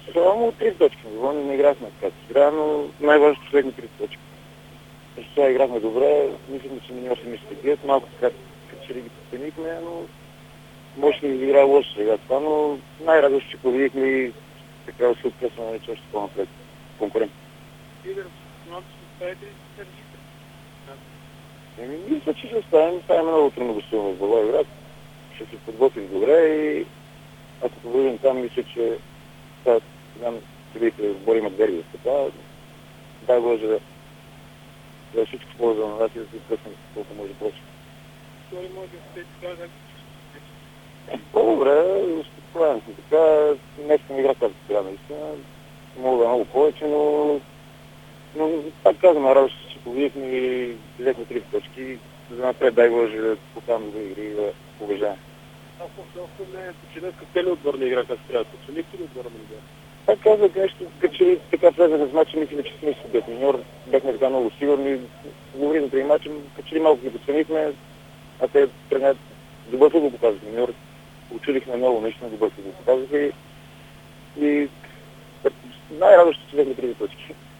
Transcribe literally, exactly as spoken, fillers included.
Само три точки. Доволни не играхме така игра, но най-важното следни три точки. Защото сега играхме добре, мислим, че миньор си мисли да бият, малко така, като че ли ги подценихме, но може да ни игра лошо сега това, но най-радост, че победихме и така се откъсваме вече още по-напред конкурент. Лидер, но ще оставите ли се държите? Еми, мисля, че ще оставим. Това е много трудно гостуване в Благоевград. Ще се подготвим добре и ако победим там, мисля, че това, знам, че борим от дерби. Така, дай Боже да да е всичко ползва на нас и да се откъснем колко може повече. Той може да се така да По-добре, успокоен съм така. Днес съм игра тази сега, наистина. Мога да много повече, но, но пак казвам, радост, че победихме и взехме три точки. За напред дай Боже да покажем добри игри и да побеждаме. Ако се мнението, че днес те ли отборна игра, как трябва? Почелихте ли отборна игра? Пак казах нещо, като че така влезахме в матча, мисля, че сме си бед миньор. Бяхме така много сигурни. Говорим преди матча, като че ли малко ги подценихме, а те тръгнат добър футбол показаха миньор. Учудихме много, наистина добър футбол показаха и, и най-радощо, че взехме три точки.